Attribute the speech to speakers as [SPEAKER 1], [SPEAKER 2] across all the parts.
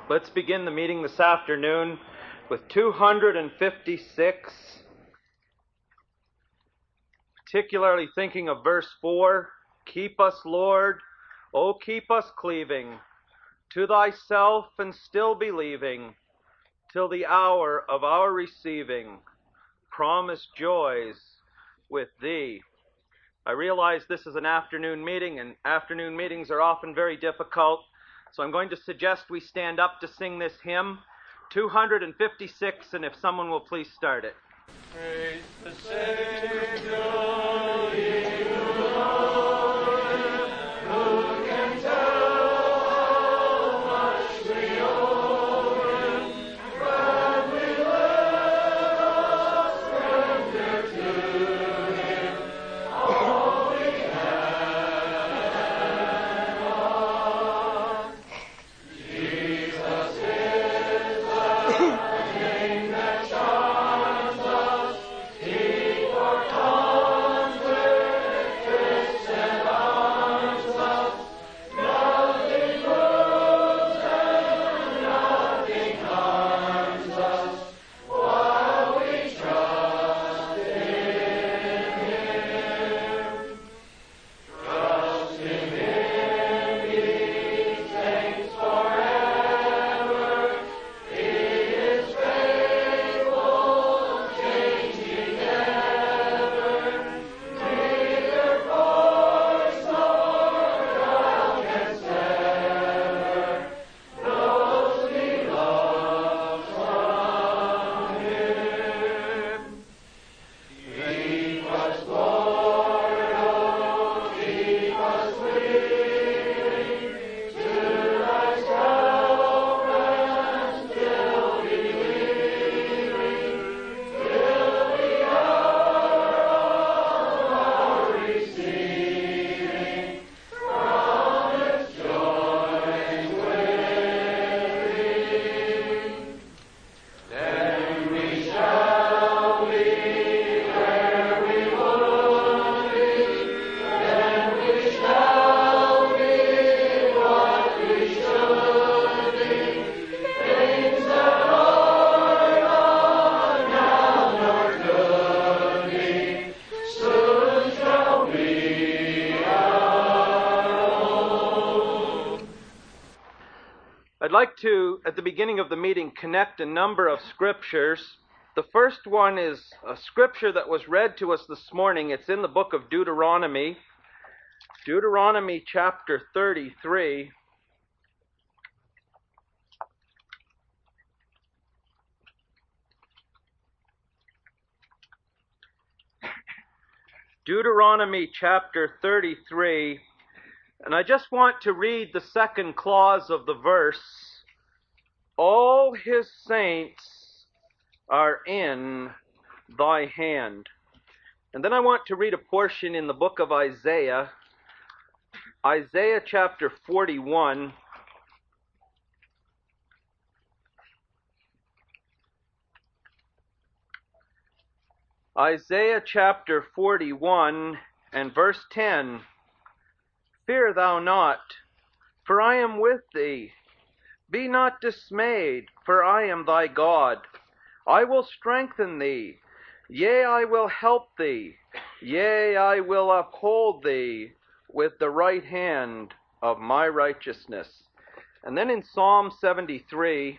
[SPEAKER 1] Let's begin the meeting this afternoon with 256, particularly thinking of verse 4, "Keep us, Lord, O keep us cleaving to thyself and still believing, till the hour of our receiving promised joys with thee." I realize this is an afternoon meeting, and afternoon meetings are often very difficult, so I'm going to suggest we stand up to sing this hymn, 256, and if someone will please start it.
[SPEAKER 2] Praise the Savior, ye Lord, who can tell how much we owe him, when we let us render to him all we have. Jesus is the name that charms us. He forecomes with fists and arms us. Nothing moves and nothing harms us while we trust in him. Trust in him, give thanks forever. He is faithful, changing never. Neither force nor guile can sever those he loves from him. Keep us, Lord, oh, keep us cleaving to thyself and still believing, till the hour of our receiving promised joys with thee. Then we shall be where we would be. Then we shall be what we should be. Things that are not now nor could be, soon shall be our own.
[SPEAKER 1] I'd like to, at the beginning of the meeting, connect a number of scriptures. The first one is a scripture that was read to us this morning. It's in the book of Deuteronomy, Deuteronomy chapter 33. Deuteronomy chapter 33, and I just want to read the second clause of the verse. All his saints are in thy hand. And then I want to read a portion in the book of Isaiah, Isaiah chapter 41. Isaiah chapter 41 and verse 10. "Fear thou not, for I am with thee. Be not dismayed, for I am thy God. I will strengthen thee. Yea, I will help thee. Yea, I will uphold thee with the right hand of my righteousness." And then in Psalm 73,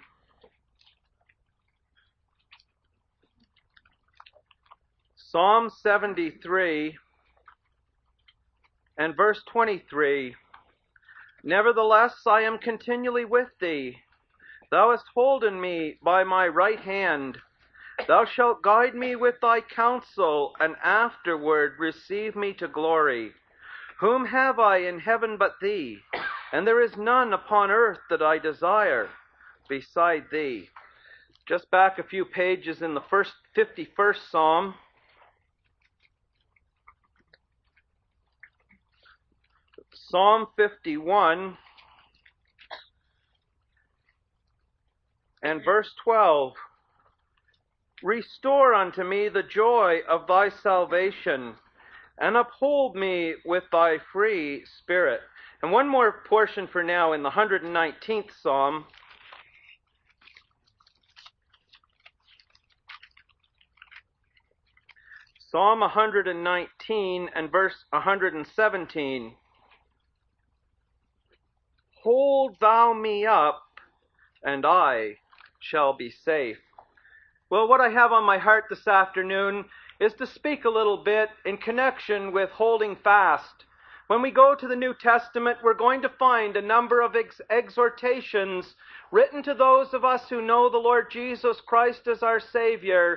[SPEAKER 1] Psalm 73 and verse 23, "Nevertheless, I am continually with thee. Thou hast holden me by my right hand. Thou shalt guide me with thy counsel, and afterward receive me to glory. Whom have I in heaven but thee? And there is none upon earth that I desire beside thee." Just back a few pages in the 51st Psalm, Psalm 51 and verse 12. "Restore unto me the joy of thy salvation, and uphold me with thy free spirit." And one more portion for now in the 119th Psalm. Psalm 119 and verse 117. Hold thou me up, and I shall be safe. Well, what I have on my heart this afternoon is to speak a little bit in connection with holding fast. When we go to the New Testament, we're going to find a number of exhortations written to those of us who know the Lord Jesus Christ as our Savior,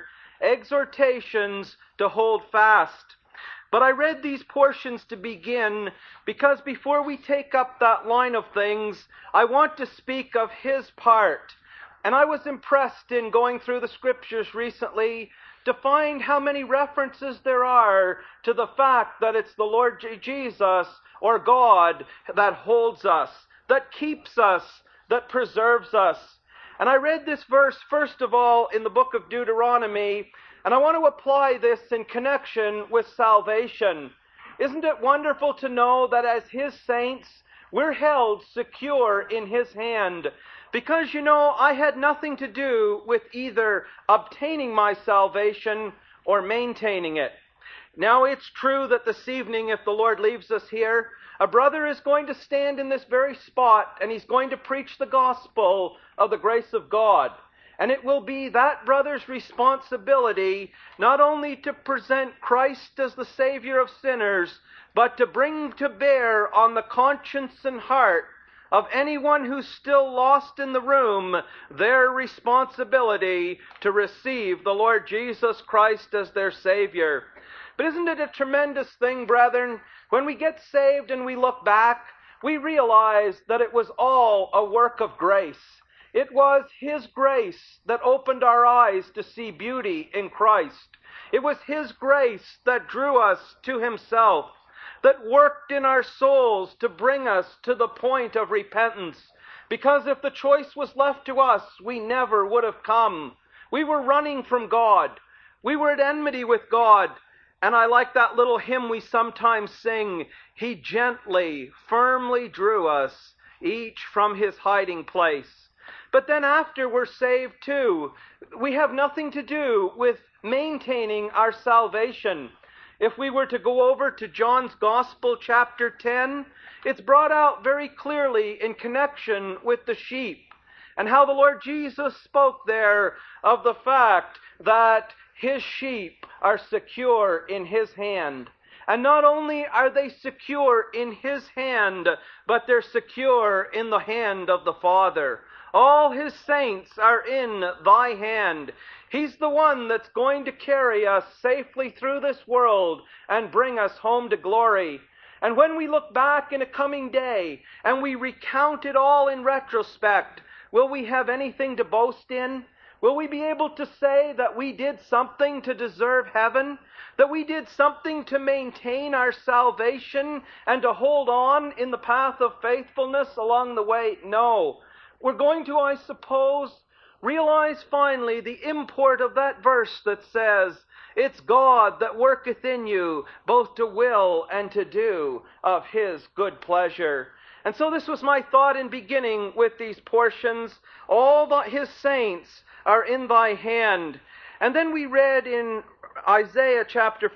[SPEAKER 1] exhortations to hold fast. But I read these portions to begin because before we take up that line of things, I want to speak of His part. And I was impressed in going through the Scriptures recently to find how many references there are to the fact that it's the Lord Jesus or God that holds us, that keeps us, that preserves us. And I read this verse first of all in the book of Deuteronomy, and I want to apply this in connection with salvation. Isn't it wonderful to know that as His saints, we're held secure in His hand? Because, I had nothing to do with either obtaining my salvation or maintaining it. Now, it's true that this evening, if the Lord leaves us here, a brother is going to stand in this very spot and he's going to preach the gospel of the grace of God. And it will be that brother's responsibility not only to present Christ as the Savior of sinners, but to bring to bear on the conscience and heart of anyone who's still lost in the room their responsibility to receive the Lord Jesus Christ as their Savior. But isn't it a tremendous thing, brethren? When we get saved and we look back, we realize that it was all a work of grace. It was His grace that opened our eyes to see beauty in Christ. It was His grace that drew us to Himself, that worked in our souls to bring us to the point of repentance. Because if the choice was left to us, we never would have come. We were running from God. We were at enmity with God. And I like that little hymn we sometimes sing, He gently, firmly drew us, each from his hiding place. But then after we're saved too, we have nothing to do with maintaining our salvation. If we were to go over to John's Gospel, chapter 10, it's brought out very clearly in connection with the sheep, and how the Lord Jesus spoke there of the fact that His sheep are secure in His hand. And not only are they secure in His hand, but they're secure in the hand of the Father. All His saints are in Thy hand. He's the one that's going to carry us safely through this world and bring us home to glory. And when we look back in a coming day and we recount it all in retrospect, will we have anything to boast in? Will we be able to say that we did something to deserve heaven? That we did something to maintain our salvation and to hold on in the path of faithfulness along the way? No. We're going to, I suppose, realize finally the import of that verse that says, it's God that worketh in you, both to will and to do of His good pleasure. And so this was my thought in beginning with these portions. All His saints are in Thy hand. And then we read in Isaiah chapter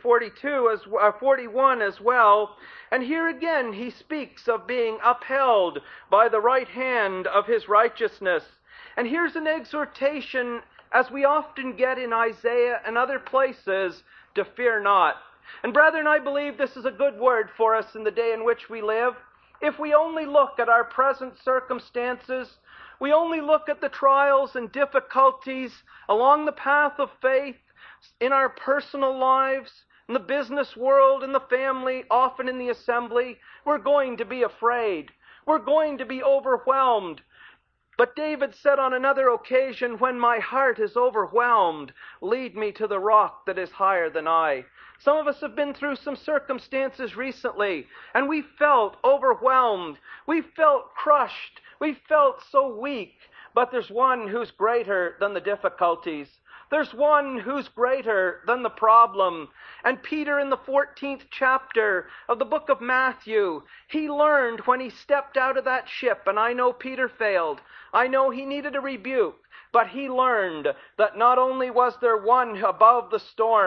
[SPEAKER 1] 41 as well. And here again he speaks of being upheld by the right hand of His righteousness. And here's an exhortation, as we often get in Isaiah and other places, to fear not. And brethren, I believe this is a good word for us in the day in which we live. If we only look at our present circumstances, we only look at the trials and difficulties along the path of faith in our personal lives, in the business world, in the family, often in the assembly, we're going to be afraid. We're going to be overwhelmed. But David said on another occasion, when my heart is overwhelmed, lead me to the rock that is higher than I. Some of us have been through some circumstances recently, and we felt overwhelmed. We felt crushed. We felt so weak. But there's one who's greater than the difficulties. There's one who's greater than the problem. And Peter, in the 14th chapter of the book of Matthew, he learned when he stepped out of that ship, and I know Peter failed. I know he needed a rebuke. But he learned that not only was there one above the storm,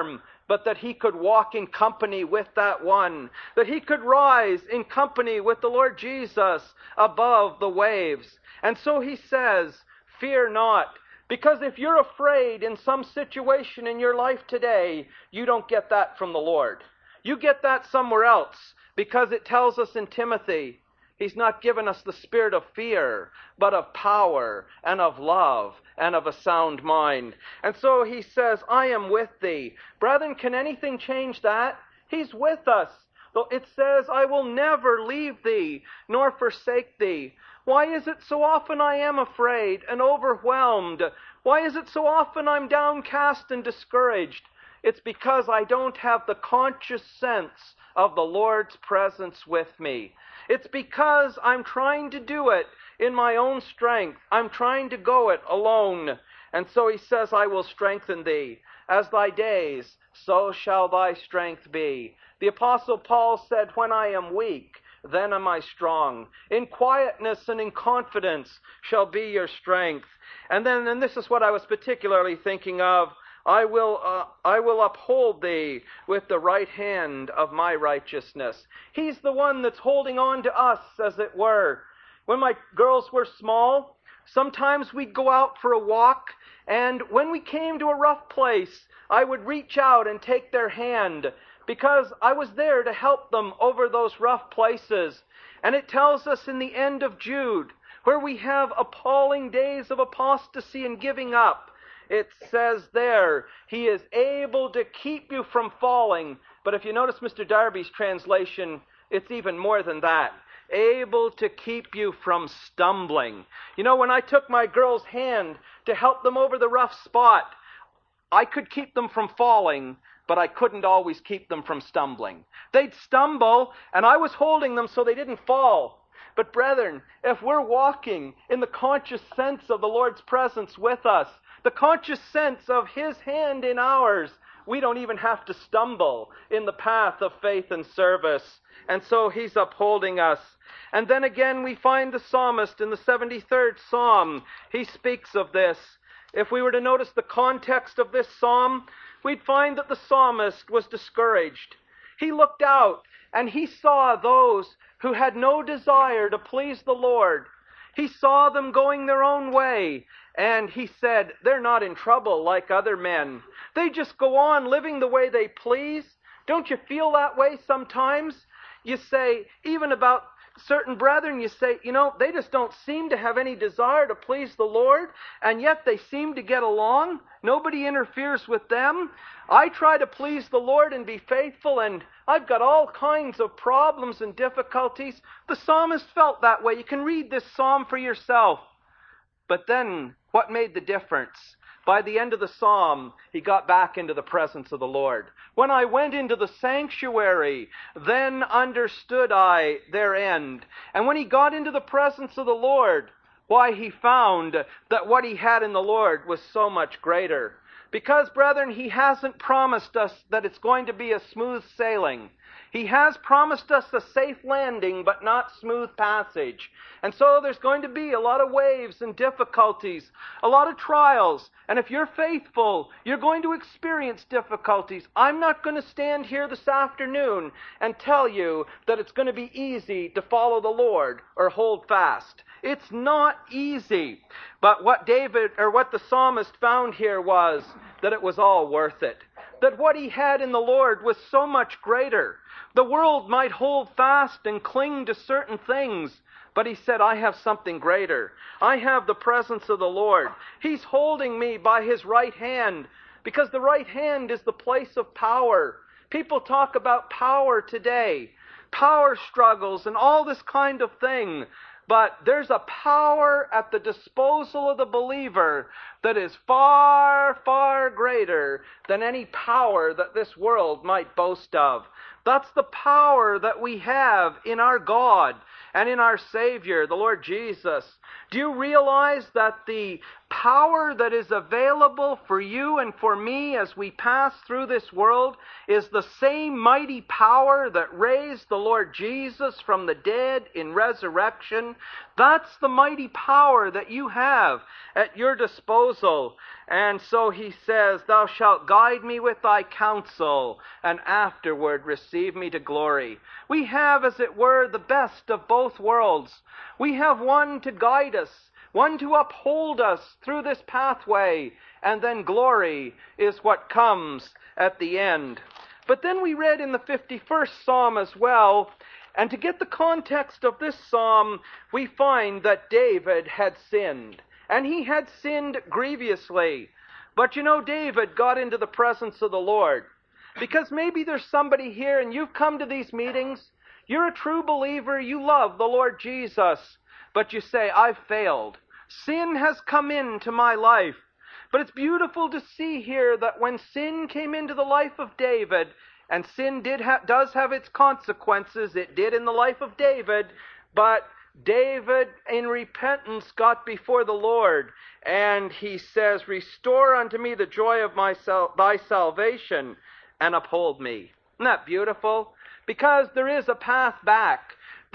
[SPEAKER 1] but that he could walk in company with that one, that he could rise in company with the Lord Jesus above the waves. And so he says, fear not, because if you're afraid in some situation in your life today, you don't get that from the Lord. You get that somewhere else, because it tells us in Timothy, He's not given us the spirit of fear, but of power and of love and of a sound mind. And so he says, I am with thee. Brethren, can anything change that? He's with us. Though it says, I will never leave thee, nor forsake thee. Why is it so often I am afraid and overwhelmed? Why is it so often I'm downcast and discouraged? It's because I don't have the conscious sense of the Lord's presence with me. It's because I'm trying to do it in my own strength. I'm trying to go it alone. And so he says, I will strengthen thee. As thy days, so shall thy strength be. The Apostle Paul said, when I am weak, then am I strong. In quietness and in confidence shall be your strength. And this is what I was particularly thinking of, I will uphold thee with the right hand of my righteousness. He's the one that's holding on to us, as it were. When my girls were small, sometimes we'd go out for a walk, and when we came to a rough place, I would reach out and take their hand, because I was there to help them over those rough places. And it tells us in the end of Jude, where we have appalling days of apostasy and giving up, it says there, He is able to keep you from falling. But if you notice Mr. Darby's translation, it's even more than that. Able to keep you from stumbling. You know, when I took my girl's hand to help them over the rough spot, I could keep them from falling, but I couldn't always keep them from stumbling. They'd stumble, and I was holding them so they didn't fall. But brethren, if we're walking in the conscious sense of the Lord's presence with us, the conscious sense of His hand in ours, we don't even have to stumble in the path of faith and service. And so He's upholding us. And then again we find the psalmist in the 73rd Psalm. He speaks of this. If we were to notice the context of this psalm, we'd find that the psalmist was discouraged. He looked out and he saw those who had no desire to please the Lord. He saw them going their own way. And he said, they're not in trouble like other men. They just go on living the way they please. Don't you feel that way sometimes? You say, even about certain brethren, you say, they just don't seem to have any desire to please the Lord, and yet they seem to get along. Nobody interferes with them. I try to please the Lord and be faithful, and I've got all kinds of problems and difficulties. The psalmist felt that way. You can read this psalm for yourself. But then, what made the difference? By the end of the psalm, he got back into the presence of the Lord. When I went into the sanctuary, then understood I their end. And when he got into the presence of the Lord, why, he found that what he had in the Lord was so much greater. Because, brethren, He hasn't promised us that it's going to be a smooth sailing. He has promised us a safe landing, but not smooth passage. And so there's going to be a lot of waves and difficulties, a lot of trials. And if you're faithful, you're going to experience difficulties. I'm not going to stand here this afternoon and tell you that it's going to be easy to follow the Lord or hold fast. It's not easy. But what the psalmist found here was that it was all worth it. That what he had in the Lord was so much greater. The world might hold fast and cling to certain things, but he said, I have something greater. I have the presence of the Lord. He's holding me by His right hand, because the right hand is the place of power. People talk about power today, power struggles and all this kind of thing. But there's a power at the disposal of the believer that is far, far greater than any power that this world might boast of. That's the power that we have in our God and in our Savior, the Lord Jesus. Do you realize that the power that is available for you and for me as we pass through this world is the same mighty power that raised the Lord Jesus from the dead in resurrection? That's the mighty power that you have at your disposal. And so he says, thou shalt guide me with thy counsel, and afterward receive me to glory. We have, as it were, the best of both worlds. We have one to guide us, one to uphold us through this pathway, and then glory is what comes at the end. But then we read in the 51st Psalm as well, and to get the context of this psalm, we find that David had sinned. And he had sinned grievously. But you know, David got into the presence of the Lord. Because maybe there's somebody here and you've come to these meetings, you're a true believer, you love the Lord Jesus, but you say, I've failed. Sin has come into my life. But it's beautiful to see here that when sin came into the life of David, and sin does have its consequences, it did in the life of David, but David in repentance got before the Lord, and he says, restore unto me the joy of thy salvation, and uphold me. Isn't that beautiful? Because there is a path back.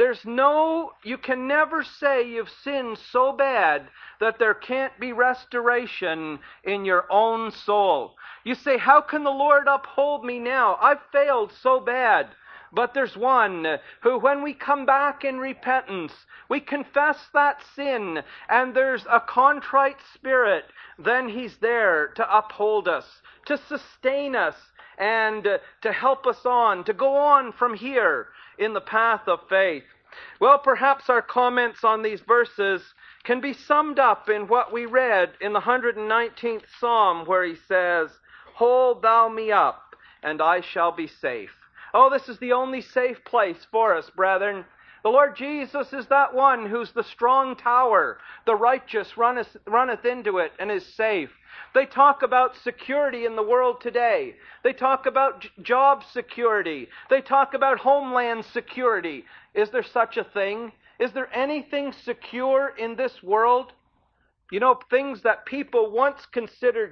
[SPEAKER 1] You can never say you've sinned so bad that there can't be restoration in your own soul. You say, how can the Lord uphold me now? I've failed so bad. But there's one who, when we come back in repentance, we confess that sin, and there's a contrite spirit, then he's there to uphold us, to sustain us, and to help us on, to go on from here in the path of faith. Well, perhaps our comments on these verses can be summed up in what we read in the 119th Psalm, where he says, hold thou me up, and I shall be safe. Oh, this is the only safe place for us, brethren. The Lord Jesus is that one who's the strong tower. The righteous runneth into it and is safe. They talk about security in the world today. They talk about job security. They talk about homeland security. Is there such a thing? Is there anything secure in this world? You know, things that people once considered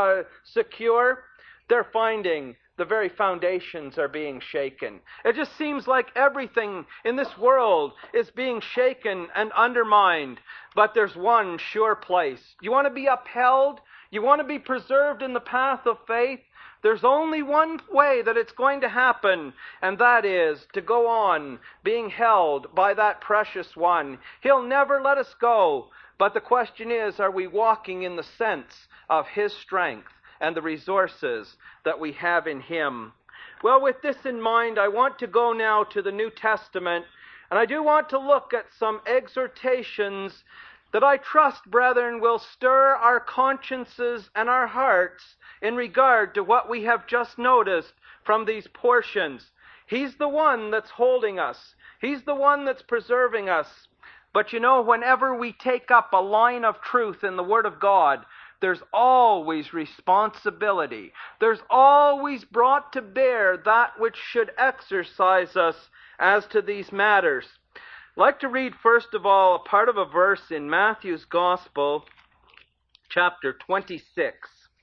[SPEAKER 1] secure, they're finding the very foundations are being shaken. It just seems like everything in this world is being shaken and undermined. But there's one sure place. You want to be upheld? You want to be preserved in the path of faith? There's only one way that it's going to happen, and that is to go on being held by that precious one. He'll never let us go. But the question is, are we walking in the sense of his strength and the resources that we have in him? Well, with this in mind, I want to go now to the New Testament, and I do want to look at some exhortations that I trust, brethren, will stir our consciences and our hearts in regard to what we have just noticed from these portions. He's the one that's holding us. He's the one that's preserving us. But you know, whenever we take up a line of truth in the Word of God, there's always responsibility. There's always brought to bear that which should exercise us as to these matters. I'd like to read, first of all, a part of a verse in Matthew's Gospel, chapter 26.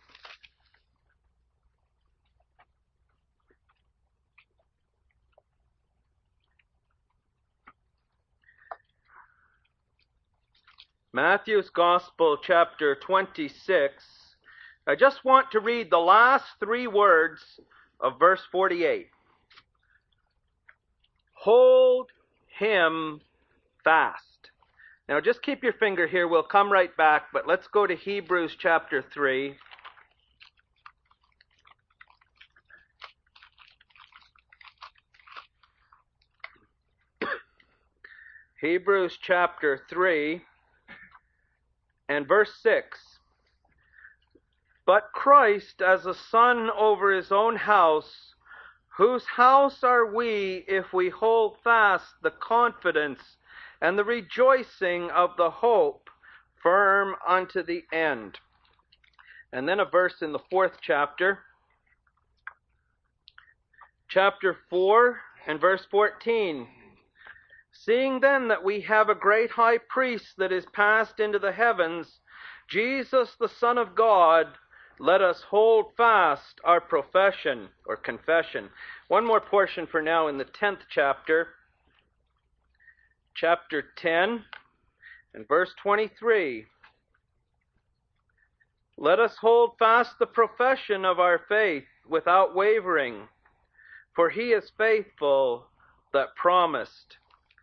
[SPEAKER 1] Matthew's Gospel, chapter 26. I just want to read the last three words of verse 48. Hold him fast. Now just keep your finger here. We'll come right back, but let's go to Hebrews chapter 3. Hebrews chapter 3 and verse 6. But Christ as a son over his own house, whose house are we if we hold fast the confidence and the rejoicing of the hope firm unto the end. And then a verse in the 4th chapter. Chapter 4 and verse 14. Seeing then that we have a great high priest that is passed into the heavens, Jesus the Son of God, let us hold fast our profession or confession. One more portion for now in the 10th chapter. Chapter 10 In verse 23, let us hold fast the profession of our faith without wavering, for he is faithful that promised.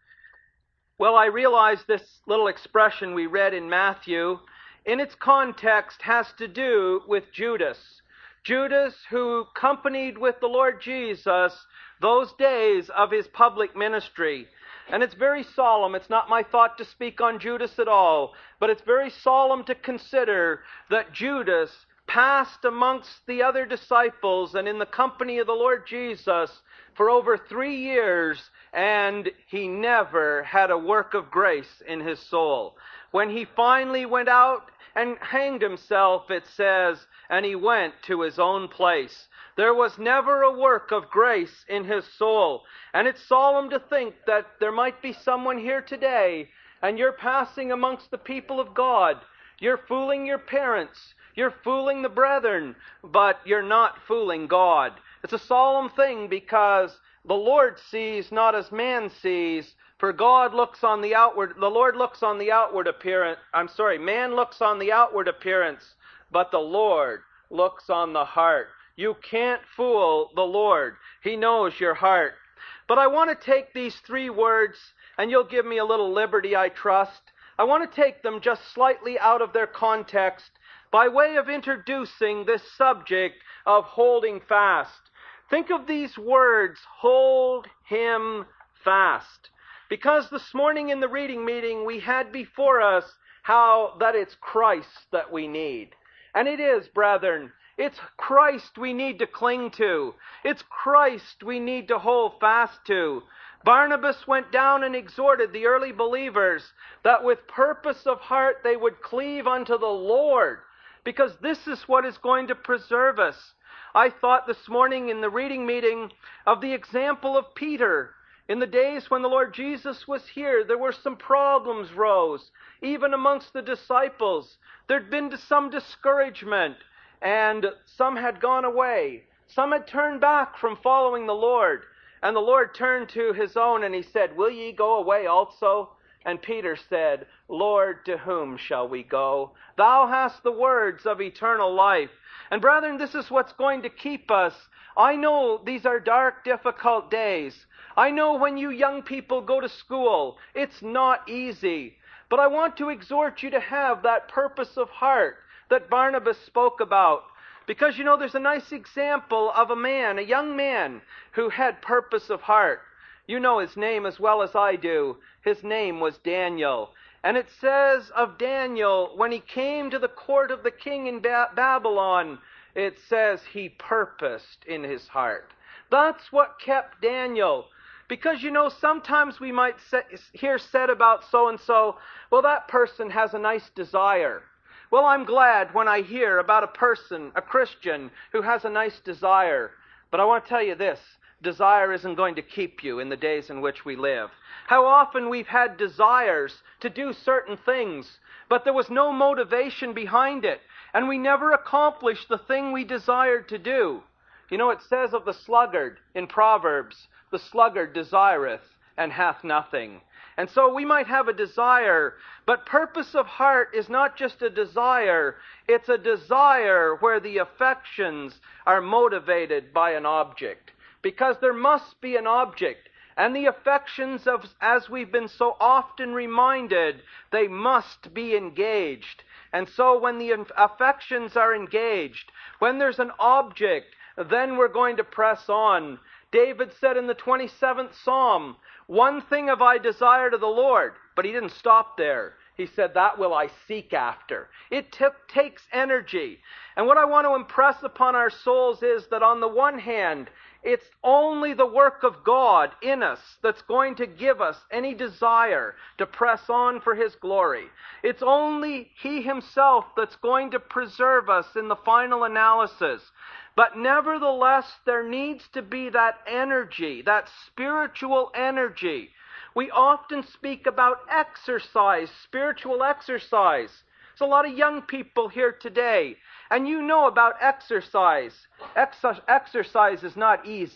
[SPEAKER 1] Well, I realize this little expression we read in Matthew, in its context, has to do with Judas. Judas, who companied with the Lord Jesus those days of his public ministry. And it's very solemn. It's not my thought to speak on Judas at all, but it's very solemn to consider that Judas passed amongst the other disciples and in the company of the Lord Jesus for over 3 years, and he never had a work of grace in his soul. When he finally went out and hanged himself, it says, and he went to his own place. There was never a work of grace in his soul. And it's solemn to think that there might be someone here today, and you're passing amongst the people of God. You're fooling your parents. You're fooling the brethren, but you're not fooling God. It's a solemn thing because the Lord sees not as man sees, for God looks on the outward, the Lord looks on the outward appearance, man looks on the outward appearance, but the Lord looks on the heart. You can't fool the Lord. He knows your heart. But I want to take these 3 words, and you'll give me a little liberty, I trust. I want to take them just slightly out of their context by way of introducing this subject of holding fast. Think of these words, hold him fast. Because this morning in the reading meeting we had before us how that it's Christ that we need. And it is, brethren. It's Christ we need to cling to. It's Christ we need to hold fast to. Barnabas went down and exhorted the early believers that with purpose of heart they would cleave unto the Lord, because this is what is going to preserve us. I thought this morning in the reading meeting of the example of Peter. In the days when the Lord Jesus was here, there were some problems rose, even amongst the disciples. There'd been some discouragement, and some had gone away. Some had turned back from following the Lord. And the Lord turned to his own and he said, will ye go away also? And Peter said, Lord, to whom shall we go? Thou hast the words of eternal life. And brethren, this is what's going to keep us. I know these are dark, difficult days. I know when you young people go to school, it's not easy. But I want to exhort you to have that purpose of heart that Barnabas spoke about. Because, there's a nice example of a young man, who had purpose of heart. You know his name as well as I do. His name was Daniel. And it says of Daniel, when he came to the court of the king in Babylon, it says he purposed in his heart. That's what kept Daniel. Because, sometimes we might hear said about so-and-so, well, that person has a nice desire. Well, I'm glad when I hear about a person, a Christian, who has a nice desire. But I want to tell you this, desire isn't going to keep you in the days in which we live. How often we've had desires to do certain things, but there was no motivation behind it, and we never accomplished the thing we desired to do. It says of the sluggard in Proverbs, the sluggard desireth and hath nothing. And so we might have a desire, but purpose of heart is not just a desire. It's a desire where the affections are motivated by an object. Because there must be an object. And the affections, as we've been so often reminded, they must be engaged. And so when the affections are engaged, when there's an object, then we're going to press on. David said in the 27th Psalm, one thing have I desired of the Lord, but he didn't stop there. He said, that will I seek after. It takes energy. And what I want to impress upon our souls is that on the one hand, it's only the work of God in us that's going to give us any desire to press on for his glory. It's only he himself that's going to preserve us in the final analysis. But nevertheless, there needs to be that energy, that spiritual energy. We often speak about exercise, spiritual exercise. There's a lot of young people here today, and you know about exercise. Exercise is not easy.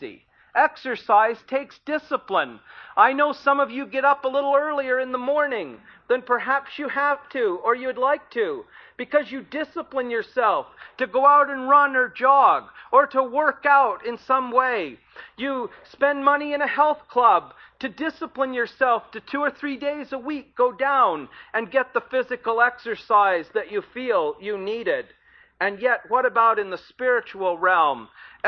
[SPEAKER 1] Exercise takes discipline. I know some of you get up a little earlier in the morning than perhaps you have to or you'd like to, because you discipline yourself to go out and run or jog or to work out in some way. You spend money in a health club to discipline yourself to 2 or 3 days a week go down and get the physical exercise that you feel you needed. And yet, what about in the spiritual realm?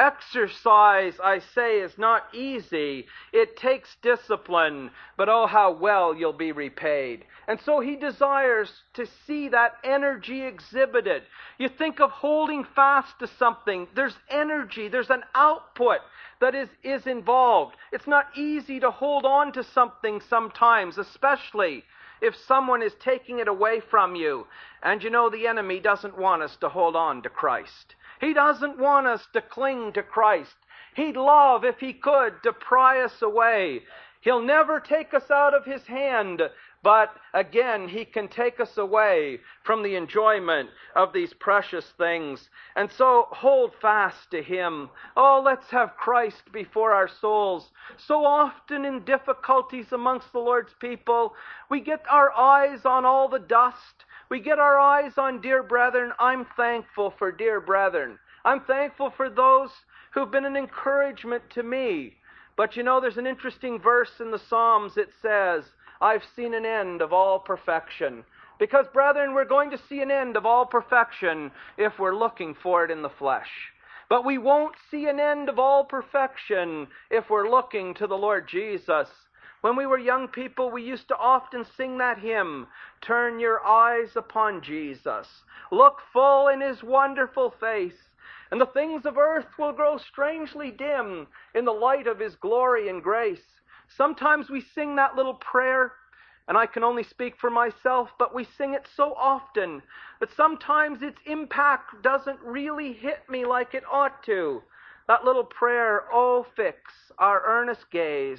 [SPEAKER 1] Exercise, I say, is not easy. It takes discipline, but oh, how well you'll be repaid. And so he desires to see that energy exhibited. You think of holding fast to something. There's energy. There's an output that is involved. It's not easy to hold on to something sometimes, especially if someone is taking it away from you. And you know, the enemy doesn't want us to hold on to Christ. He doesn't want us to cling to Christ. He'd love, if he could, to pry us away. He'll never take us out of his hand, but again, he can take us away from the enjoyment of these precious things. And so, hold fast to him. Oh, let's have Christ before our souls. So often in difficulties amongst the Lord's people, we get our eyes on all the dust. We get our eyes on dear brethren. I'm thankful for dear brethren. I'm thankful for those who've been an encouragement to me. But you know, there's an interesting verse in the Psalms. It says, I've seen an end of all perfection. Because, brethren, we're going to see an end of all perfection if we're looking for it in the flesh. But we won't see an end of all perfection if we're looking to the Lord Jesus. When we were young people, we used to often sing that hymn, Turn your eyes upon Jesus. Look full in his wonderful face, and the things of earth will grow strangely dim in the light of his glory and grace. Sometimes we sing that little prayer, and I can only speak for myself, but we sing it so often that sometimes its impact doesn't really hit me like it ought to. That little prayer, oh, fix our earnest gaze,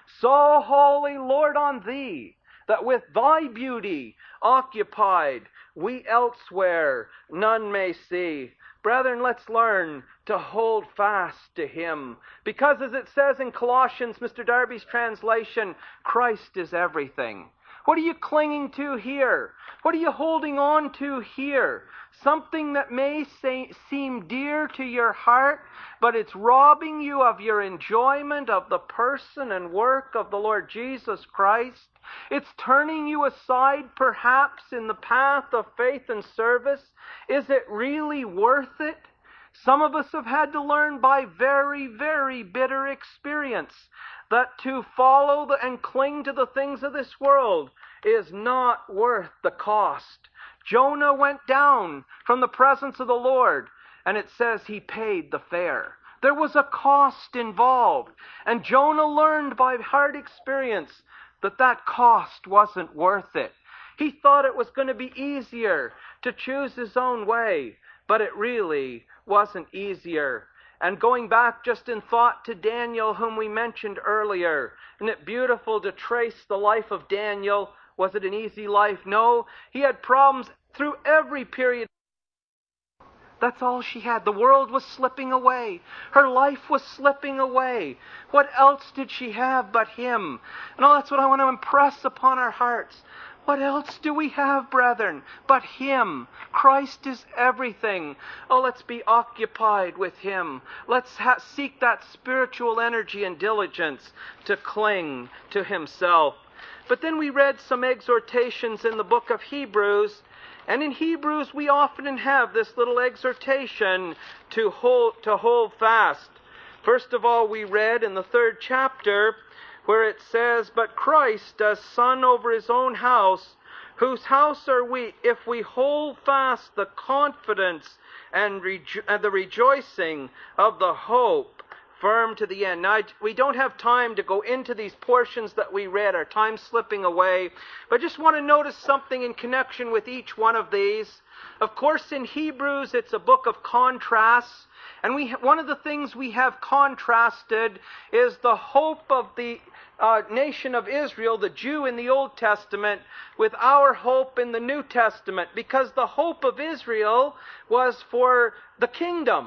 [SPEAKER 1] so holy, Lord, on thee, that with thy beauty occupied we elsewhere none may see. Brethren, let's learn to hold fast to him. Because as it says in Colossians, Mr. Darby's translation, Christ is everything. What are you clinging to here? What are you holding on to here? Something that may seem dear to your heart, but it's robbing you of your enjoyment of the person and work of the Lord Jesus Christ. It's turning you aside perhaps in the path of faith and service. Is it really worth it? Some of us have had to learn by very, very bitter experience that to follow and cling to the things of this world is not worth the cost. Jonah went down from the presence of the Lord, and it says he paid the fare. There was a cost involved, and Jonah learned by hard experience that that cost wasn't worth it. He thought it was going to be easier to choose his own way, but it really wasn't easier. And going back just in thought to Daniel, whom we mentioned earlier, isn't it beautiful to trace the life of Daniel? Was it an easy life? No. He had problems through every period. That's all she had. The world was slipping away. Her life was slipping away. What else did she have but him? And that's what I want to impress upon our hearts. What else do we have, brethren, but him? Christ is everything. Oh, let's be occupied with him. Let's seek that spiritual energy and diligence to cling to himself. But then we read some exhortations in the book of Hebrews, and in Hebrews we often have this little exhortation to hold fast. First of all, we read in the 3rd chapter where it says, But Christ as son over his own house, whose house are we, if we hold fast the confidence and the rejoicing of the hope firm to the end. Now, we don't have time to go into these portions that we read. Our time's slipping away. But I just want to notice something in connection with each one of these. Of course, in Hebrews, it's a book of contrasts. And one of the things we have contrasted is the hope of the nation of Israel, the Jew in the Old Testament, with our hope in the New Testament. Because the hope of Israel was for the kingdom.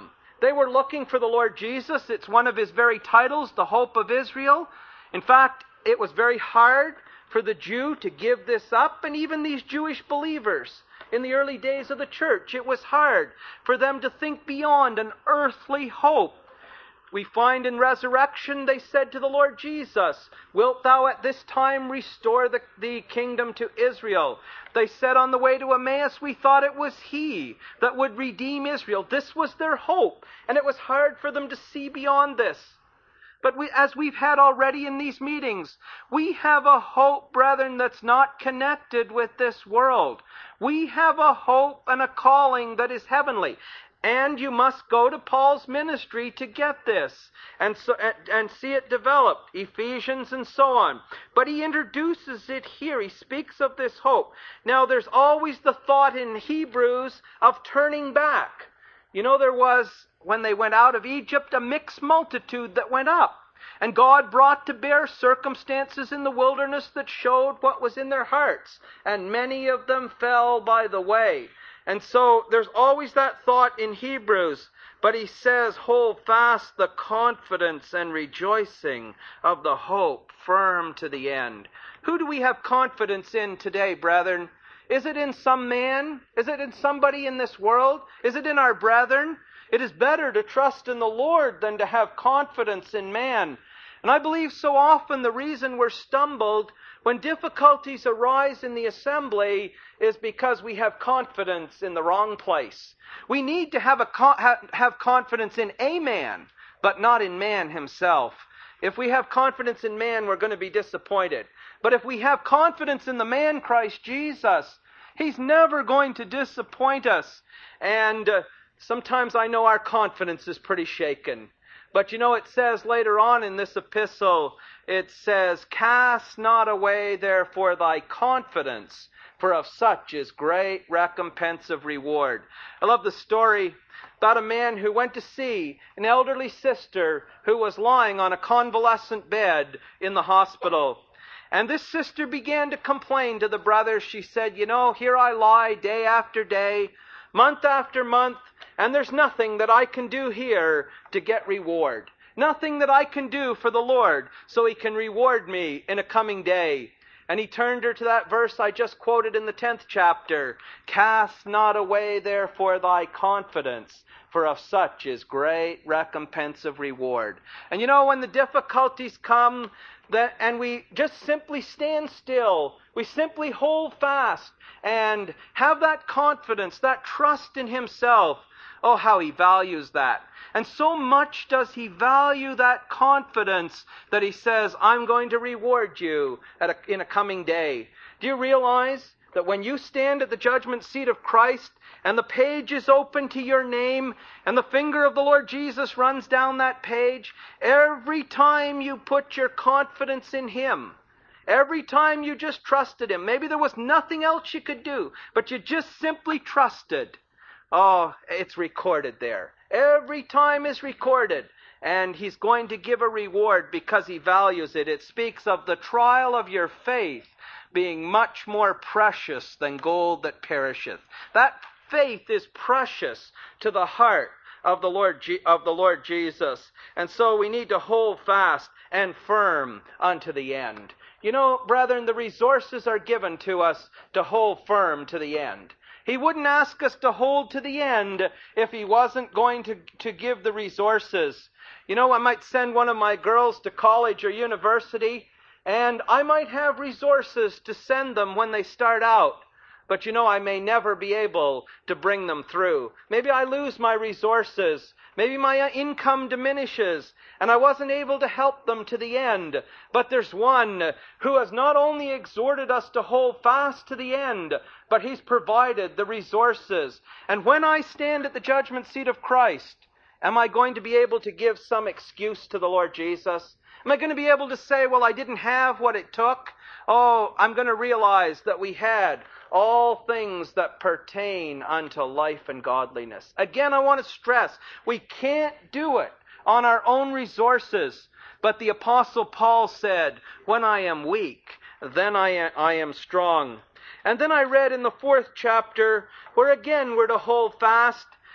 [SPEAKER 1] They were looking for the Lord Jesus. It's one of his very titles, the hope of Israel. In fact, it was very hard for the Jew to give this up, and even these Jewish believers in the early days of the church, it was hard for them to think beyond an earthly hope. We find in resurrection, they said to the Lord Jesus, "Wilt thou at this time restore the kingdom to Israel?" They said on the way to Emmaus, we thought it was he that would redeem Israel. This was their hope, and it was hard for them to see beyond this. But as we've had already in these meetings, we have a hope, brethren, that's not connected with this world. We have a hope and a calling that is heavenly. And you must go to Paul's ministry to get this and see it developed, Ephesians and so on. But he introduces it here. He speaks of this hope. Now, there's always the thought in Hebrews of turning back. You know, there was, when they went out of Egypt, a mixed multitude that went up. And God brought to bear circumstances in the wilderness that showed what was in their hearts. And many of them fell by the way. And so there's always that thought in Hebrews. But he says, hold fast the confidence and rejoicing of the hope firm to the end. Who do we have confidence in today, brethren? Is it in some man? Is it in somebody in this world? Is it in our brethren? It is better to trust in the Lord than to have confidence in man. And I believe so often the reason we're stumbled when difficulties arise in the assembly is because we have confidence in the wrong place. We need to have confidence in a man, but not in man himself. If we have confidence in man, we're going to be disappointed. But if we have confidence in the man Christ Jesus, he's never going to disappoint us. And sometimes I know our confidence is pretty shaken. But you know, it says later on in this epistle, it says, cast not away therefore thy confidence, for of such is great recompense of reward. I love the story about a man who went to see an elderly sister who was lying on a convalescent bed in the hospital. And this sister began to complain to the brothers. She said, you know, here I lie day after day, month after month, and there's nothing that I can do here to get reward. Nothing that I can do for the Lord so he can reward me in a coming day. And he turned her to that verse I just quoted in the 10th chapter. Cast not away therefore thy confidence, for of such is great recompense of reward. And you know, when the difficulties come, and we just simply stand still, we simply hold fast and have that confidence, that trust in himself. Oh, how he values that. And so much does he value that confidence that he says, I'm going to reward you in a coming day. Do you realize that when you stand at the judgment seat of Christ and the page is open to your name and the finger of the Lord Jesus runs down that page, every time you put your confidence in him, every time you just trusted him, maybe there was nothing else you could do, but you just simply trusted. Oh, it's recorded there. Every time is recorded. And he's going to give a reward because he values it. It speaks of the trial of your faith being much more precious than gold that perisheth. That faith is precious to the heart of the Lord Jesus. And so we need to hold fast and firm unto the end. You know, brethren, the resources are given to us to hold firm to the end. He wouldn't ask us to hold to the end if he wasn't going to give the resources. You know, I might send one of my girls to college or university, and I might have resources to send them when they start out. But you know, I may never be able to bring them through. Maybe I lose my resources. Maybe my income diminishes, and I wasn't able to help them to the end. But there's one who has not only exhorted us to hold fast to the end, but he's provided the resources. And when I stand at the judgment seat of Christ, am I going to be able to give some excuse to the Lord Jesus? Am I going to be able to say, well, I didn't have what it took? Oh, I'm going to realize that we had all things that pertain unto life and godliness. Again, I want to stress, we can't do it on our own resources. But the Apostle Paul said, when I am weak, then I am strong. And then I read in the 4th chapter, where again we're to hold fast.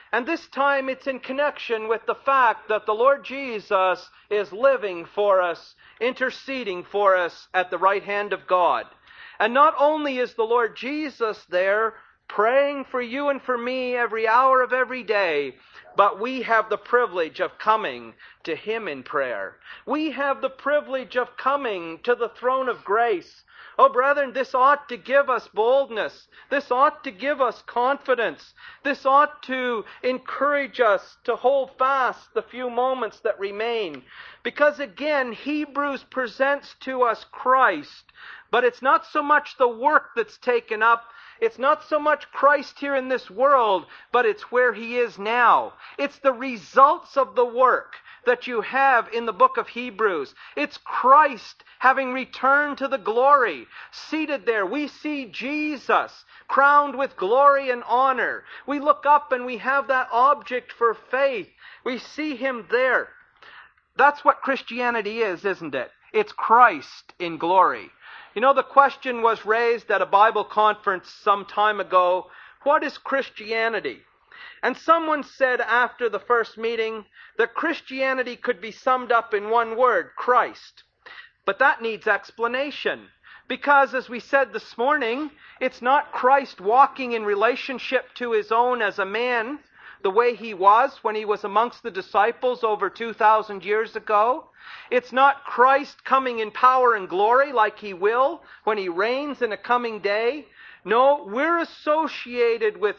[SPEAKER 1] And this time it's in connection with the fact that the Lord Jesus is living for us, interceding for us at the right hand of God. And not only is the Lord Jesus there praying for you and for me every hour of every day, but we have the privilege of coming to Him in prayer. We have the privilege of coming to the throne of grace. Oh, brethren, this ought to give us boldness. This ought to give us confidence. This ought to encourage us to hold fast the few moments that remain. Because again, Hebrews presents to us Christ, but it's not so much the work that's taken up. It's not so much Christ here in this world, but it's where He is now. It's the results of the work that you have in the book of Hebrews. It's Christ having returned to the glory. Seated there, we see Jesus crowned with glory and honor. We look up and we have that object for faith. We see Him there. That's what Christianity is, isn't it? It's Christ in glory. You know, the question was raised at a Bible conference some time ago, what is Christianity? And someone said after the first meeting that Christianity could be summed up in one word, Christ. But that needs explanation. Because as we said this morning, it's not Christ walking in relationship to His own as a man, the way He was when He was amongst the disciples over 2,000 years ago. It's not Christ coming in power and glory like He will when He reigns in a coming day. No, we're associated with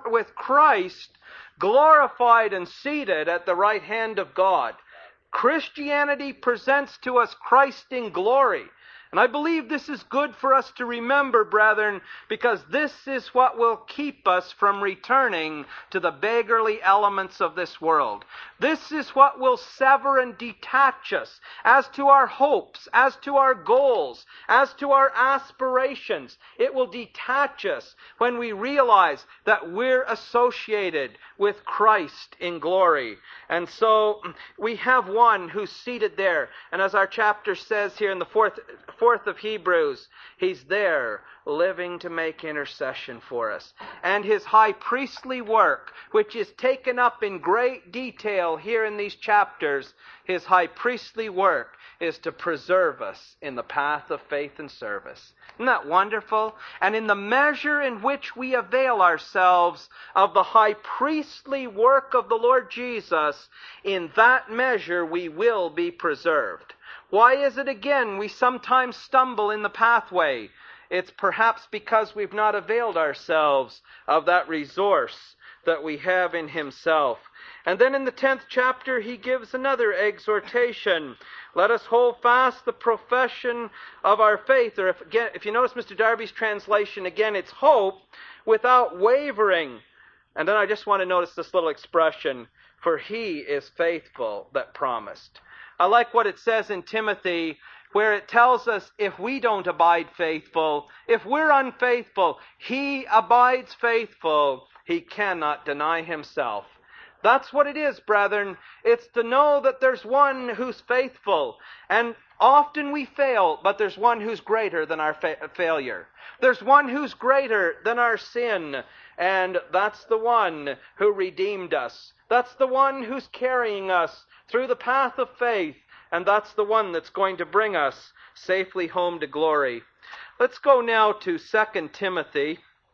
[SPEAKER 1] Christ glorified and seated at the right hand of God. Christianity presents to us Christ in glory. And I believe this is good for us to remember, brethren, because this is what will keep us from returning to the beggarly elements of this world. This is what will sever and detach us as to our hopes, as to our goals, as to our aspirations. It will detach us when we realize that we're associated with Christ in glory. And so we have one who's seated there. And as our chapter says here in the fourth of Hebrews, He's there living to make intercession for us. And His high priestly work, which is taken up in great detail here in these chapters, His high priestly work is to preserve us in the path of faith and service. Isn't that wonderful? And in the measure in which we avail ourselves of the high priestly work of the Lord Jesus, in that measure we will be preserved. Why is it again we sometimes stumble in the pathway? It's perhaps because we've not availed ourselves of that resource that we have in Himself. And then in the 10th chapter, he gives another exhortation. Let us hold fast the profession of our faith. Or if you notice Mr. Darby's translation, again, it's hope without wavering. And then I just want to notice this little expression, for He is faithful that promised. I like what it says in Timothy, where it tells us if we don't abide faithful, if we're unfaithful, He abides faithful. He cannot deny Himself. That's what it is, brethren. It's to know that there's one who's faithful. And often we fail, but there's one who's greater than our failure. There's one who's greater than our sin. And that's the one who redeemed us. That's the one who's carrying us through the path of faith. And that's the one that's going to bring us safely home to glory. Let's go now to 2 Timothy.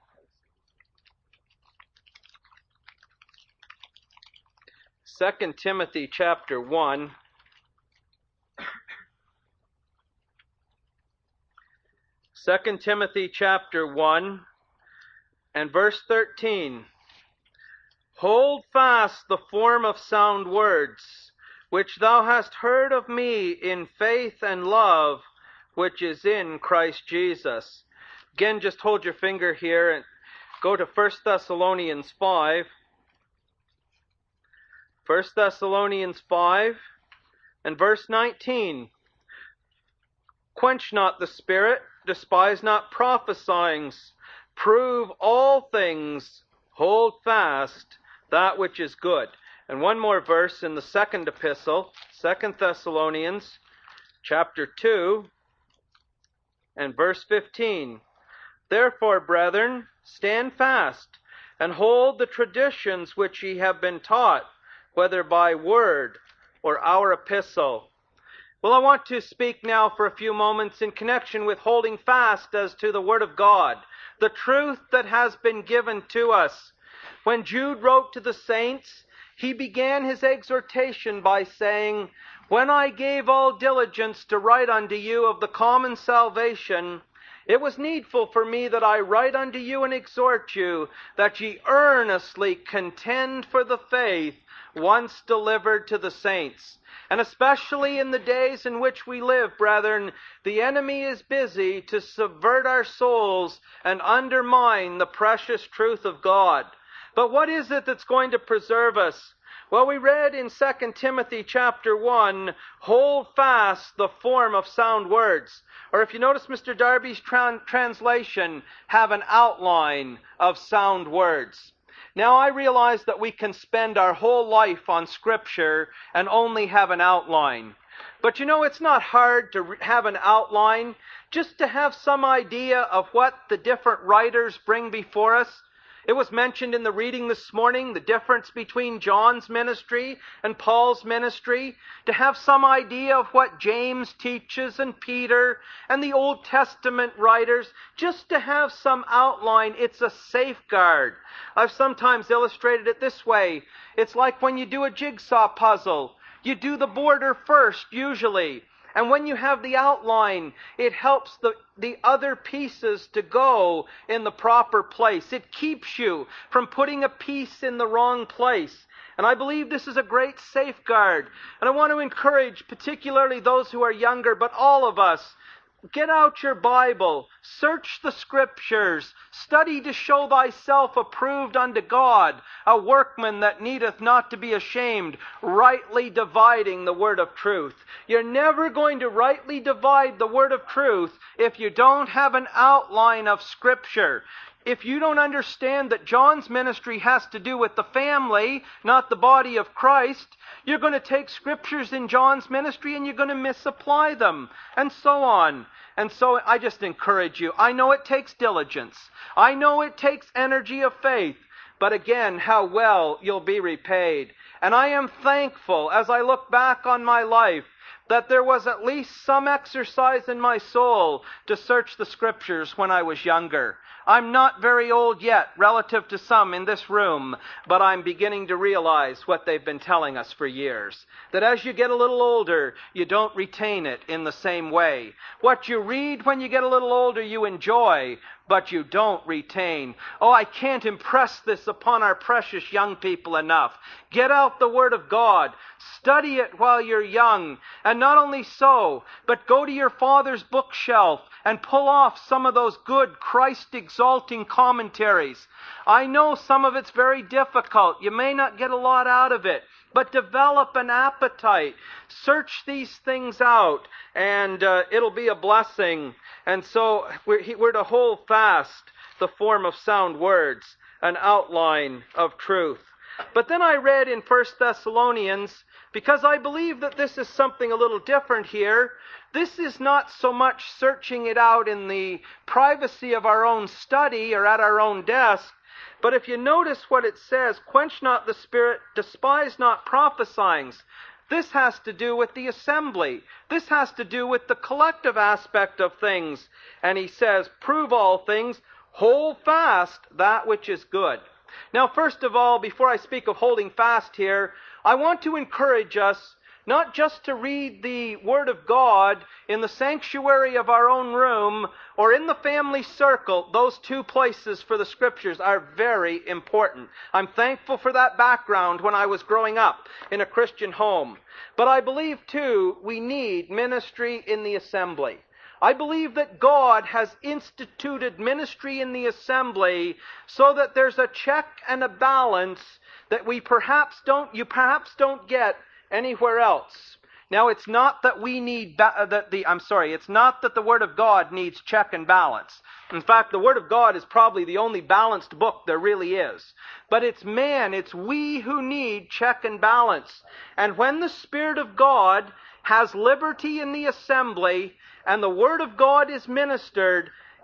[SPEAKER 1] 2 Timothy chapter 1. 2 Timothy chapter 1 and verse 13. Hold fast the form of sound words, which thou hast heard of me in faith and love, which is in Christ Jesus. Again, just hold your finger here and go to 1 Thessalonians 5. 1 Thessalonians 5 and verse 19. Quench not the spirit, despise not prophesying, prove all things, hold fast that which is good. And one more verse in the second epistle, 2 Thessalonians chapter 2 and verse 15. Therefore, brethren, stand fast, and hold the traditions which ye have been taught, whether by word or our epistle. Well, I want to speak now for a few moments in connection with holding fast as to the Word of God, the truth that has been given to us. When Jude wrote to the saints, he began his exhortation by saying, "When I gave all diligence to write unto you of the common salvation, it was needful for me that I write unto you and exhort you, that ye earnestly contend for the faith once delivered to the saints." And especially in the days in which we live, brethren, the enemy is busy to subvert our souls and undermine the precious truth of God. But what is it that's going to preserve us? Well, we read in 2 Timothy chapter 1, hold fast the form of sound words. Or if you notice Mr. Darby's translation, have an outline of sound words. Now, I realize that we can spend our whole life on Scripture and only have an outline. But you know, it's not hard to have an outline, just to have some idea of what the different writers bring before us. It was mentioned in the reading this morning, the difference between John's ministry and Paul's ministry, to have some idea of what James teaches and Peter and the Old Testament writers, just to have some outline. It's a safeguard. I've sometimes illustrated it this way. It's like when you do a jigsaw puzzle. You do the border first, usually. And when you have the outline, it helps the other pieces to go in the proper place. It keeps you from putting a piece in the wrong place. And I believe this is a great safeguard. And I want to encourage particularly those who are younger, but all of us, get out your Bible, search the Scriptures, study to show thyself approved unto God, a workman that needeth not to be ashamed, rightly dividing the word of truth. You're never going to rightly divide the word of truth if you don't have an outline of Scripture. If you don't understand that John's ministry has to do with the family, not the body of Christ, you're going to take Scriptures in John's ministry and you're going to misapply them, and so on. And so I just encourage you. I know it takes diligence. I know it takes energy of faith. But again, how well you'll be repaid. And I am thankful as I look back on my life that there was at least some exercise in my soul to search the Scriptures when I was younger. I'm not very old yet, relative to some in this room, but I'm beginning to realize what they've been telling us for years. That as you get a little older, you don't retain it in the same way. What you read when you get a little older, you enjoy, but you don't retain. Oh, I can't impress this upon our precious young people enough. Get out the Word of God. Study it while you're young. And not only so, but go to your father's bookshelf and pull off some of those good Christ-exalting commentaries. I know some of it's very difficult. You may not get a lot out of it, but develop an appetite. Search these things out, and it'll be a blessing. And so we're to hold fast the form of sound words, an outline of truth. But then I read in 1 Thessalonians, because I believe that this is something a little different here. This is not so much searching it out in the privacy of our own study or at our own desk, but if you notice what it says, quench not the spirit, despise not prophesying. This has to do with the assembly. This has to do with the collective aspect of things. And he says, prove all things, hold fast that which is good. Now, first of all, before I speak of holding fast here, I want to encourage us not just to read the Word of God in the sanctuary of our own room or in the family circle. Those two places for the Scriptures are very important. I'm thankful for that background when I was growing up in a Christian home. But I believe, too, we need ministry in the assembly. I believe that God has instituted ministry in the assembly so that there's a check and a balance that you perhaps don't get anywhere else. Now, it's not that it's not that the Word of God needs check and balance. In fact, the Word of God is probably the only balanced book there really is. But it's we who need check and balance. And when the Spirit of God has liberty in the assembly and the Word of God is ministered,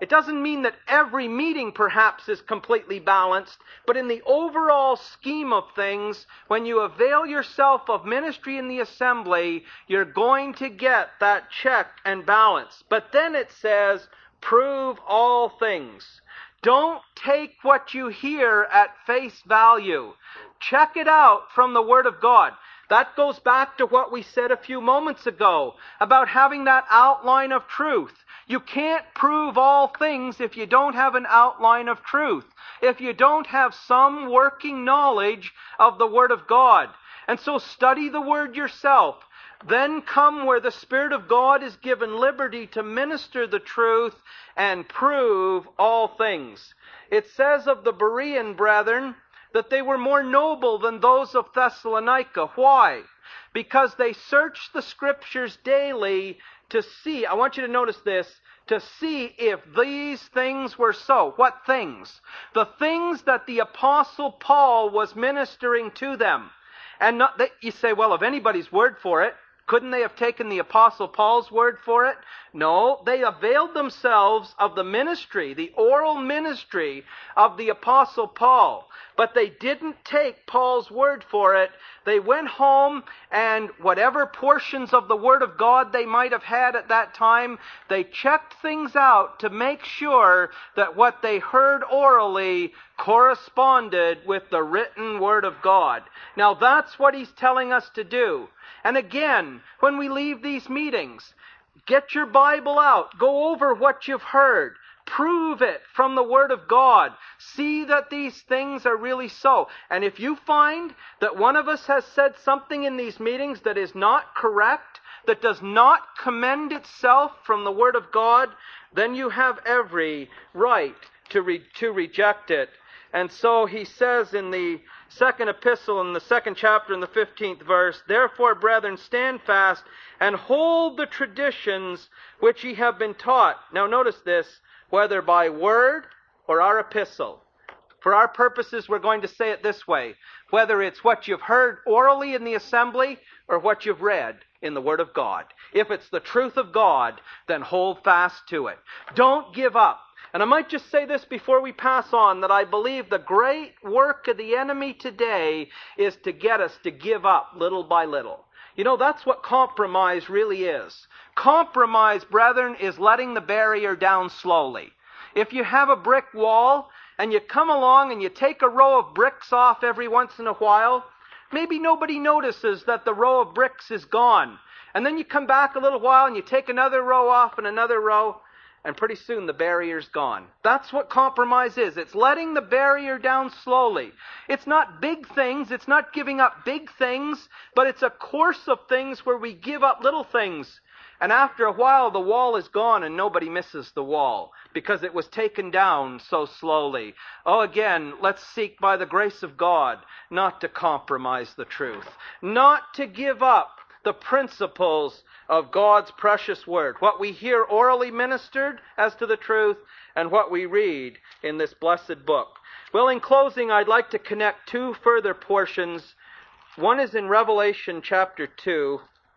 [SPEAKER 1] It doesn't mean that every meeting perhaps is completely balanced, but in the overall scheme of things, when you avail yourself of ministry in the assembly, you're going to get that check and balance. But then it says, prove all things. Don't take what you hear at face value. Check it out from the Word of God. That goes back to what we said a few moments ago about having that outline of truth. You can't prove all things if you don't have an outline of truth, if you don't have some working knowledge of the Word of God. And so study the Word yourself. Then come where the Spirit of God is given liberty to minister the truth and prove all things. It says of the Berean brethren that they were more noble than those of Thessalonica. Why? Because they searched the Scriptures daily to see, I want you to notice this, to see if these things were so. What things? The things that the Apostle Paul was ministering to them. And not that you say, well, if anybody's word for it, couldn't they have taken the Apostle Paul's word for it? No, they availed themselves of the ministry, the oral ministry of the Apostle Paul. But they didn't take Paul's word for it. They went home and whatever portions of the Word of God they might have had at that time, they checked things out to make sure that what they heard orally corresponded with the written Word of God. Now that's what he's telling us to do. And again, when we leave these meetings, get your Bible out. Go over what you've heard. Prove it from the Word of God. See that these things are really so. And if you find that one of us has said something in these meetings that is not correct, that does not commend itself from the Word of God, then you have every right to reject it. And so he says in the second epistle, in the second chapter, in the 15th verse, "Therefore, brethren, stand fast and hold the traditions which ye have been taught." Now notice this, whether by word or our epistle. For our purposes, we're going to say it this way, whether it's what you've heard orally in the assembly or what you've read in the Word of God. If it's the truth of God, then hold fast to it. Don't give up. And I might just say this before we pass on, that I believe the great work of the enemy today is to get us to give up little by little. You know, that's what compromise really is. Compromise, brethren, is letting the barrier down slowly. If you have a brick wall and you come along and you take a row of bricks off every once in a while, maybe nobody notices that the row of bricks is gone. And then you come back a little while and you take another row off and another row, and pretty soon the barrier's gone. That's what compromise is. It's letting the barrier down slowly. It's not big things. It's not giving up big things, but it's a course of things where we give up little things. And after a while, the wall is gone and nobody misses the wall because it was taken down so slowly. Oh, again, let's seek by the grace of God not to compromise the truth, not to give up the principles of God's precious Word, what we hear orally ministered as to the truth and what we read in this blessed book. Well, in closing, I'd like to connect two further portions. One is in Revelation chapter 2.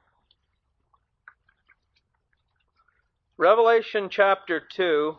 [SPEAKER 1] Revelation chapter 2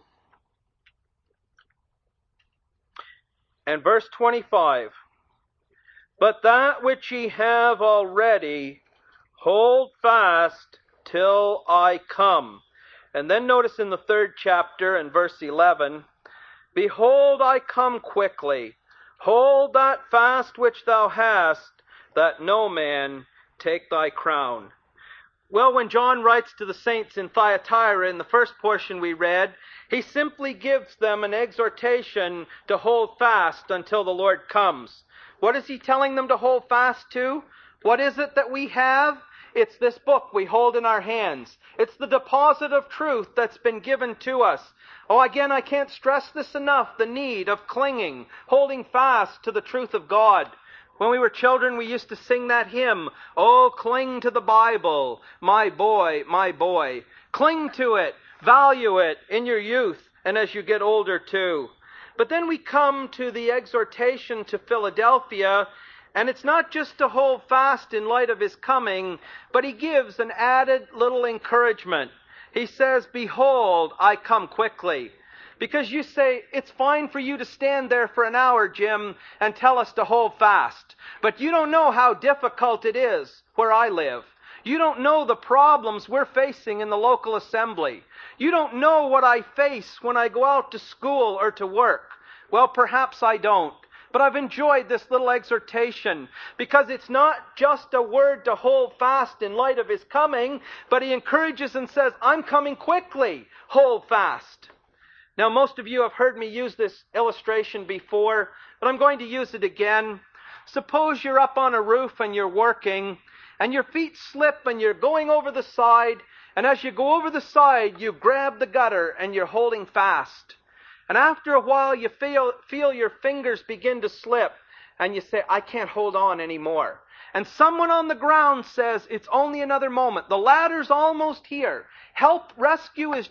[SPEAKER 1] and verse 25. "But that which ye have already, hold fast till I come." And then notice in the 3rd chapter and verse 11, "Behold, I come quickly. Hold that fast which thou hast, that no man take thy crown." Well, when John writes to the saints in Thyatira in the first portion we read, he simply gives them an exhortation to hold fast until the Lord comes. What is he telling them to hold fast to? What is it that we have? It's this book we hold in our hands. It's the deposit of truth that's been given to us. Oh, again, I can't stress this enough, the need of clinging, holding fast to the truth of God. When we were children, we used to sing that hymn, "Oh, cling to the Bible, my boy, my boy." Cling to it, value it in your youth and as you get older too. But then we come to the exhortation to Philadelphia, and it's not just to hold fast in light of his coming, but he gives an added little encouragement. He says, "Behold, I come quickly." Because you say, it's fine for you to stand there for an hour, Jim, and tell us to hold fast. But you don't know how difficult it is where I live. You don't know the problems we're facing in the local assembly. You don't know what I face when I go out to school or to work. Well, perhaps I don't. But I've enjoyed this little exhortation because it's not just a word to hold fast in light of His coming, but He encourages and says, I'm coming quickly. Hold fast. Now, most of you have heard me use this illustration before, but I'm going to use it again. Suppose you're up on a roof and you're working, and your feet slip and you're going over the side, and as you go over the side, you grab the gutter and you're holding fast. And after a while, you feel your fingers begin to slip, and you say, I can't hold on anymore. And someone on the ground says, it's only another moment. The ladder's almost here. Help, rescue is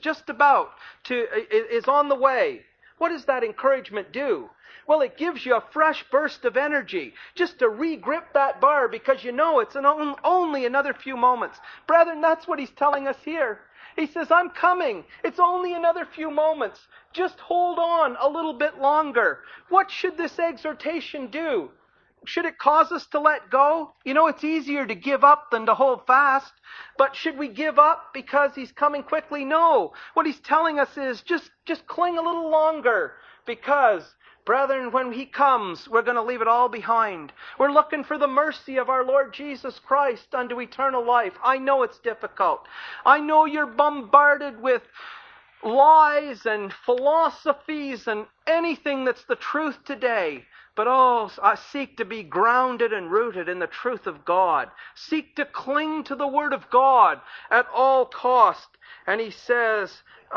[SPEAKER 1] on the way. What does that encouragement do? Well, it gives you a fresh burst of energy just to re-grip that bar because you know it's only another few moments. Brethren, that's what He's telling us here. He says, I'm coming. It's only another few moments. Just hold on a little bit longer. What should this exhortation do? Should it cause us to let go? You know, it's easier to give up than to hold fast. But should we give up because He's coming quickly? No. What He's telling us is just cling a little longer because, brethren, when He comes, we're going to leave it all behind. We're looking for the mercy of our Lord Jesus Christ unto eternal life. I know it's difficult. I know you're bombarded with lies and philosophies and anything that's the truth today. But I seek to be grounded and rooted in the truth of God. Seek to cling to the Word of God at all cost. And He says,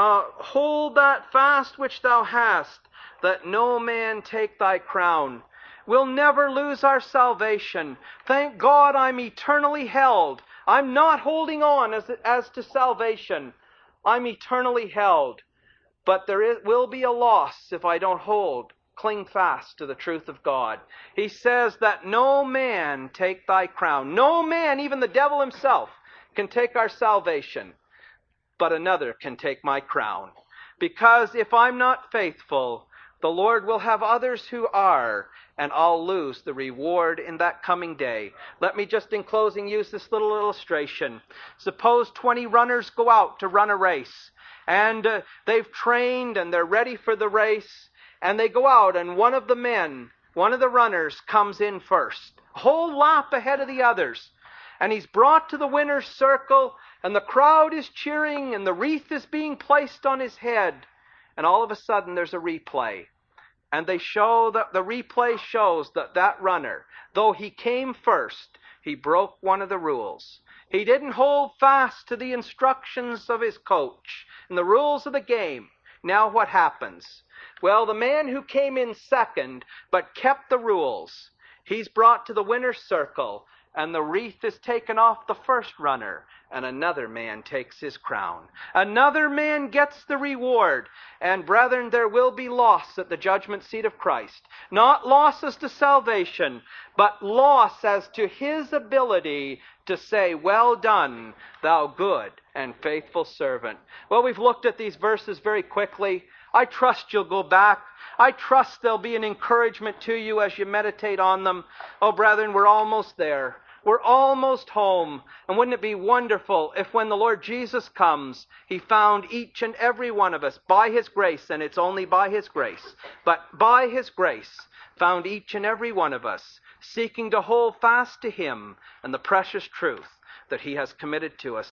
[SPEAKER 1] hold that fast which thou hast, that no man take thy crown. We'll never lose our salvation. Thank God I'm eternally held. I'm not holding on as to salvation. I'm eternally held. But there will be a loss if I don't cling fast to the truth of God. He says that no man take thy crown. No man, even the devil himself, can take our salvation. But another can take my crown. Because if I'm not faithful, the Lord will have others who are, and I'll lose the reward in that coming day. Let me just in closing use this little illustration. Suppose 20 runners go out to run a race, and they've trained and they're ready for the race, and they go out and one of the runners comes in first, a whole lap ahead of the others, and he's brought to the winner's circle, and the crowd is cheering, and the wreath is being placed on his head. And all of a sudden there's a replay. And the replay shows that runner, though he came first, he broke one of the rules. He didn't hold fast to the instructions of his coach and the rules of the game. Now what happens? Well, the man who came in second but kept the rules, he's brought to the winner's circle, and the wreath is taken off the first runner, and another man takes his crown. Another man gets the reward. And brethren, there will be loss at the judgment seat of Christ. Not loss as to salvation, but loss as to His ability to say, well done, thou good and faithful servant. Well, we've looked at these verses very quickly. I trust you'll go back. I trust there'll be an encouragement to you as you meditate on them. Oh, brethren, we're almost there. We're almost home. And wouldn't it be wonderful if when the Lord Jesus comes, He found each and every one of us by His grace, and it's only by His grace, but by His grace, found each and every one of us seeking to hold fast to Him and the precious truth that He has committed to us.